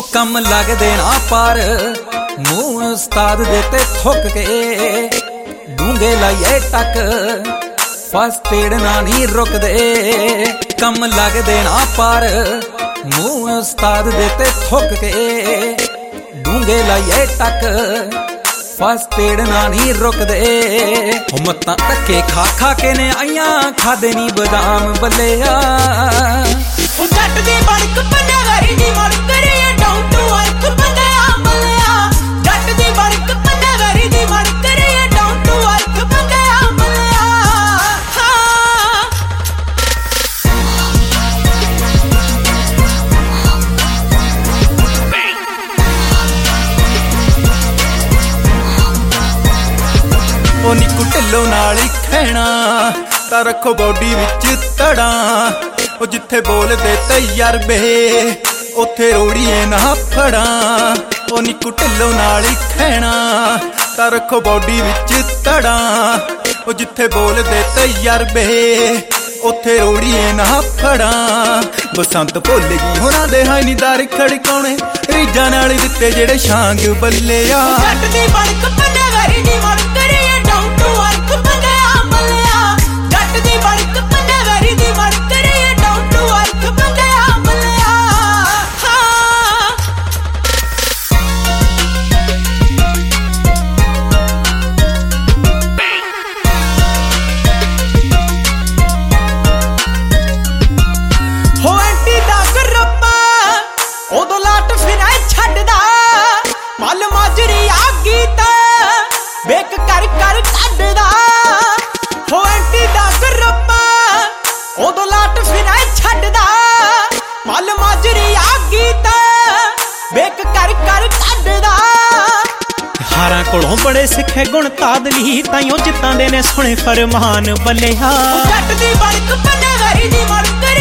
कम लगदे ना पर मूंह उस्ताद दे ते थुक के डूंगे लाइए टक फर्स्ट एड ना नहीं रुकदे। कम लगदे ना पर मूंह उस्ताद दे ते थुक के डूंगे लाइए टक फर्स्ट एड ना नहीं रुकदे। हुम्मतां धक्के खा खा के ने आइयां खादे नी बदाम बल्लेआ। जट दी बड़क पंजा गरी दी मड़ करे डाउन टू अर्थ बंदया बल्लेआ। जट दी बड़क पंजा गरी दी मड़ करे डाउन टू अर्थ बंदया बल्लेआ। ओ निकू ढिल्लो नाल ही खैना तां रखो बॉडी विच तड़ा। ओ जिथे बोलदे तजरबे उथे रोड़िए ना फड़ा। ओ निकू ढिल्लो नाल ही खैना तां रखो बॉडी विच तड़ा। ओ जिथे बोलदे तजरबे उथे रोड़िए ना फड़ा। बसंत भुल गई होना दे हाई नी दर खड़काउणे रीजां नाल दित्ते जेड़े छांग बल्लेआ। जट दी बड़क पंजा गरी दी मड़ करे डाउन टू अर्थ बंदया बल्लेआ। जट दी बड़क पंजा गरी दी मड़ करे डाउन टू अर्थ बंदया बल्लेआ। हो एंटी दा करप्पा ओदो लाट फिरा छड्डदा मल माजरी आ गीता बेक कर कर कड्डदा। हो एंटी दा करप्पा ओदो लाट फिरा छड्डदा मल माजरी आ गीता बेक कर कर कड्डदा। हारां कोलों बड़े सिखे गुण तादली ताइयों जितां दे ने सुने फरमान बल्लेआ। जट दी बड़क पंजा गरी दी मड़ करे